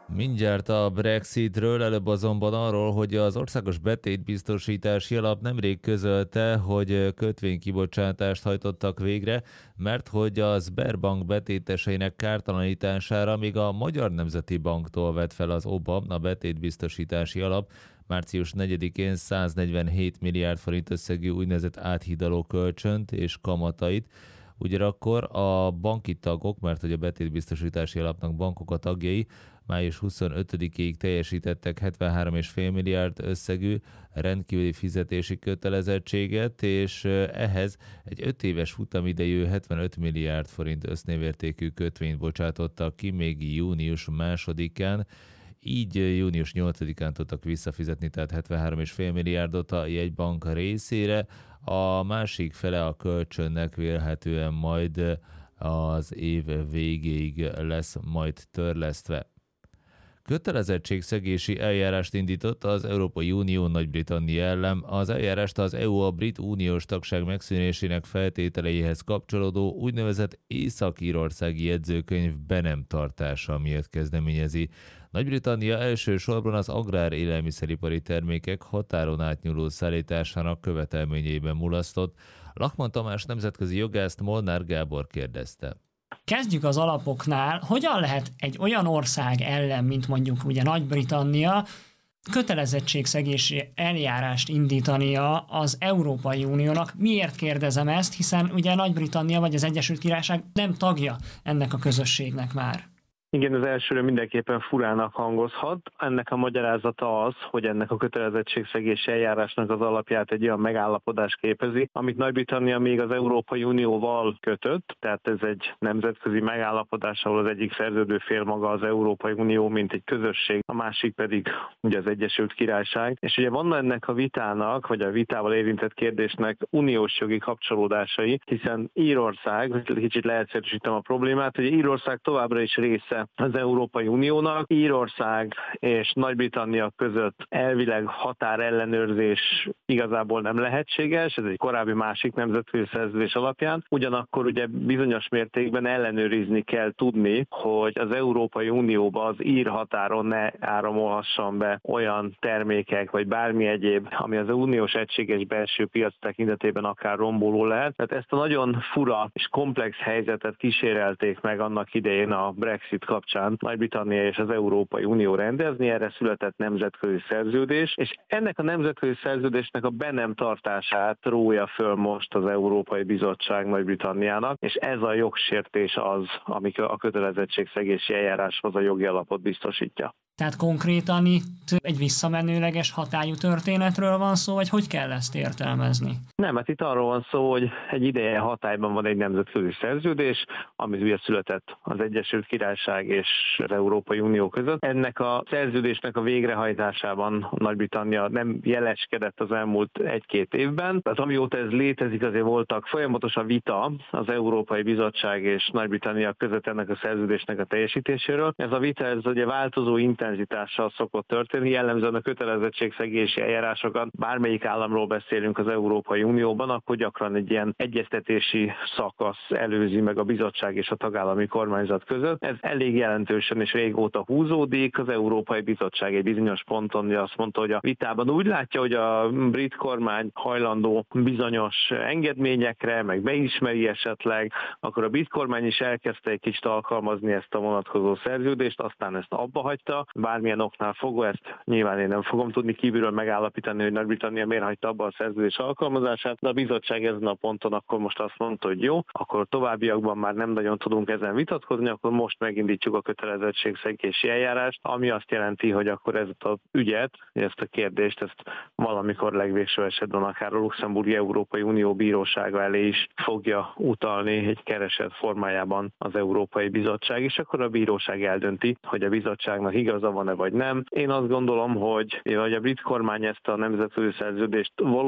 Mindjárt a Brexitről, előbb azonban arról, hogy az Országos Betétbiztosítási Alap nemrég közölte, hogy kötvénykibocsátást hajtottak végre, mert hogy a Sberbank betéteseinek kártalanítására még a Magyar Nemzeti Banktól vett fel az OBA, a Betétbiztosítási Alap, március 4-én 147 milliárd forint összegű úgynevezett áthidaló kölcsönt és kamatait. Ugyanakkor a banki tagok, mert hogy a betétbiztosítási alapnak bankok a tagjai, május 25-ig teljesítettek 73,5 milliárd összegű rendkívüli fizetési kötelezettséget, és ehhez egy 5 éves futamidejű 75 milliárd forint össznévértékű kötvényt bocsátottak ki még június 2-án, így június 8-án tudtak visszafizetni, tehát 73,5 milliárdot a jegybank részére. A másik fele a kölcsönnek vélhetően majd az év végéig lesz majd törlesztve. Kötelezettségszegési eljárást indított az Európai Unió Nagy-Britannia ellen. Az eljárást az EU a brit uniós tagság megszűnésének feltételeihez kapcsolódó úgynevezett Észak-írországi jegyzőkönyv be nem tartása miatt kezdeményezi. Nagy-Britannia elsősorban az agrár-élelmiszeripari termékek határon átnyúló szállításának követelményeiben mulasztott. Lachmann Tamás nemzetközi jogászt Molnár Gábor kérdezte. Kezdjük az alapoknál. Hogyan lehet egy olyan ország ellen, mint mondjuk ugye Nagy-Britannia, kötelezettségszegési eljárást indítania az Európai Uniónak? Miért kérdezem ezt? Hiszen ugye Nagy-Britannia vagy az Egyesült Királyság nem tagja ennek a közösségnek már. Igen, az elsőre mindenképpen furának hangozhat. Ennek a magyarázata az, hogy ennek a kötelezettségszegési eljárásnak az alapját egy olyan megállapodás képezi, amit Nagy-Britannia még az Európai Unióval kötött, tehát ez egy nemzetközi megállapodás, ahol az egyik szerződő fél maga az Európai Unió, mint egy közösség, a másik pedig ugye az Egyesült Királyság. És ugye van ennek a vitának, vagy a vitával érintett kérdésnek uniós jogi kapcsolódásai, hiszen Írország, kicsit leegyszerűsítem a problémát, hogy Írország továbbra is része az Európai Uniónak. Írország és Nagy-Britannia között elvileg határellenőrzés igazából nem lehetséges, ez egy korábbi másik nemzetközi szerződés alapján. Ugyanakkor ugye bizonyos mértékben ellenőrizni kell tudni, hogy az Európai Unióba az ír határon ne áramolhasson be olyan termékek, vagy bármi egyéb, ami az uniós egységes belső piac tekintetében akár romboló lehet. Tehát ezt a nagyon fura és komplex helyzetet kísérelték meg annak idején a Brexit kapcsán Nagy-Britannia és az Európai Unió rendezni, erre született nemzetközi szerződés, és ennek a nemzetközi szerződésnek a be nem tartását rója föl most az Európai Bizottság Nagy-Britanniának, és ez a jogsértés az, ami a kötelezettségszegési eljáráshoz a jogi alapot biztosítja. Tehát konkrétan itt egy visszamenőleges hatályú történetről van szó, vagy hogy kell ezt értelmezni? Nem, hát itt arról van szó, hogy egy ideje hatályban van egy nemzetközi szerződés, amit ugye született az Egyesült Királyság és az Európai Unió között. Ennek a szerződésnek a végrehajtásában Nagy-Britannia nem jeleskedett az elmúlt 1-2 évben. Tehát amióta ez létezik, azért voltak folyamatos a vita az Európai Bizottság és Nagy-Britannia között ennek a szerződésnek a teljesítéséről. Ez a vita, ez ugye változó intenzitással szokott történni, jellemzően a kötelezettségszegési eljárásokat, bármelyik államról beszélünk az Európai Unióban, akkor gyakran egy ilyen egyeztetési szakasz előzi meg a bizottság és a tagállami kormányzat között. Ez elég jelentősen és régóta húzódik. Az Európai Bizottság egy bizonyos ponton azt mondta, hogy a vitában úgy látja, hogy a brit kormány hajlandó bizonyos engedményekre, meg beismeri esetleg, akkor a brit kormány is elkezdte egy kicsit alkalmazni ezt a vonatkozó szerződést, aztán ezt abba hagyta. Bármilyen oknál fogva, ezt nyilván én nem fogom tudni kívülről megállapítani, hogy Nagy-Britannia miért hagyta abba a szerződés alkalmazását, de a bizottság ezen a ponton akkor most azt mondta, hogy jó, akkor a továbbiakban már nem nagyon tudunk ezen vitatkozni, akkor most megindítjuk a kötelezettségszegési eljárást, ami azt jelenti, hogy akkor ezt az ügyet, ezt a kérdést, ezt valamikor legvégső esetben akár a Luxemburgi Európai Unió bírósága elé is fogja utalni egy kereset formájában az Európai Bizottság, és akkor a bíróság eldönti, hogy a bizottságnak igaza van-e vagy nem. Én azt gondolom, hogy a brit kormány ezt a nemzetközi szerződést valóban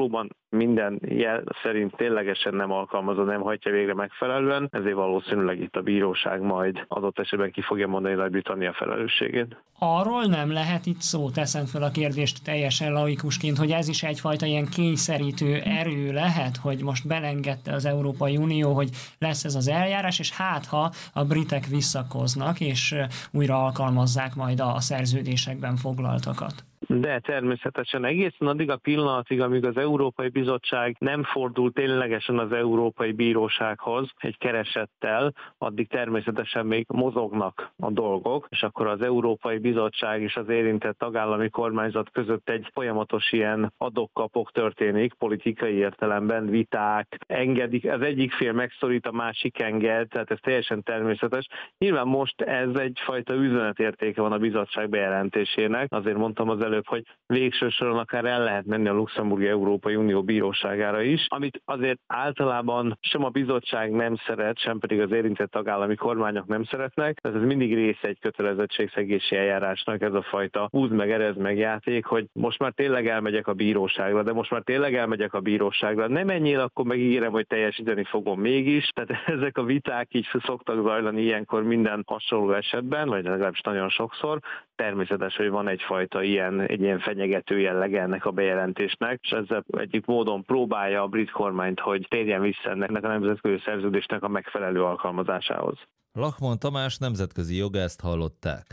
minden jel szerint ténylegesen nem alkalmazza, nem hajtja végre megfelelően, ezért valószínűleg itt a bíróság majd adott esetben ki fogja mondani Nagy-Britannia felelősségét. Arról nem lehet itt szó, teszem fel a kérdést teljesen laikusként, hogy ez is egyfajta ilyen kényszerítő erő lehet, hogy most belengedte az Európai Unió, hogy lesz ez az eljárás, és ha a britek visszakoznak, és újra alkalmazzák majd a szerződésekben foglaltakat. De természetesen egészen addig a pillanatig, amíg az Európai Bizottság nem fordul ténylegesen az Európai Bírósághoz egy keresettel, addig természetesen még mozognak a dolgok, és akkor az Európai Bizottság és az érintett tagállami kormányzat között egy folyamatos ilyen adok-kapok történik, politikai értelemben viták, engedik, az egyik fél megszorít, a másik enged, tehát ez teljesen természetes. Nyilván most ez egyfajta üzenetértéke van a bizottság bejelentésének, azért mondtam az előbb, hogy végső soron akár el lehet menni a Luxemburgi Európai Unió bíróságára is, amit azért általában sem a bizottság nem szeret, sem pedig az érintett tagállami kormányok nem szeretnek, tehát ez mindig része egy kötelezettségszegési eljárásnak, ez a fajta húzd meg, erezd meg játék, hogy most már tényleg elmegyek a bíróságra, de most már tényleg elmegyek a bíróságra, nem menjél, akkor megígérem, hogy teljesíteni fogom mégis, tehát ezek a viták így szoktak zajlani ilyenkor minden hasonló esetben, vagy legalábbis nagyon sokszor. Természetes, hogy van egy ilyen fenyegető jellege ennek a bejelentésnek, és ezzel egyik módon próbálja a brit kormányt, hogy térjen vissza ennek a nemzetközi szerződésnek a megfelelő alkalmazásához. Lachmann Tamás nemzetközi jogászt hallották.